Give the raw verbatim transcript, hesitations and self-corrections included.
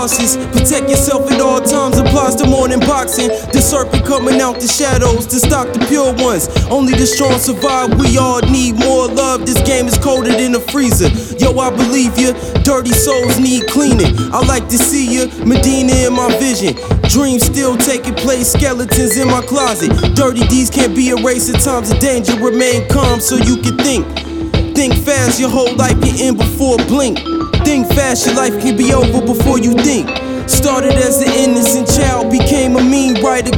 losses. Protect yourself at all times applies to more than boxing. The serpent coming out the shadows to stock the pure ones. Only the strong survive, we all need more love. This game is colder than a freezer. Yo, I believe ya, dirty souls need cleaning. I like to see ya, Medina in my vision. Dreams still taking place, skeletons in my closet. Dirty deeds can't be erased at times of danger. Remain calm so you can think. Think fast, your whole life can end before a blink. Think fast, your life can be over before you think. Started as an innocent child, became a mean writer.